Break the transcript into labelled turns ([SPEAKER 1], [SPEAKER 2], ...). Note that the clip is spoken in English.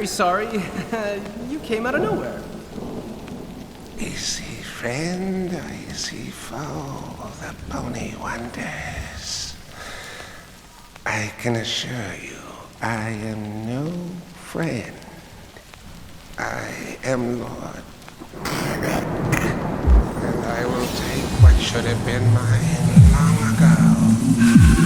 [SPEAKER 1] sorry. You came out of nowhere.
[SPEAKER 2] Is he friend or is he foe? The pony wonders. I can assure you, I am no friend. I am Lord Krennic, and I will take what should have been mine long ago.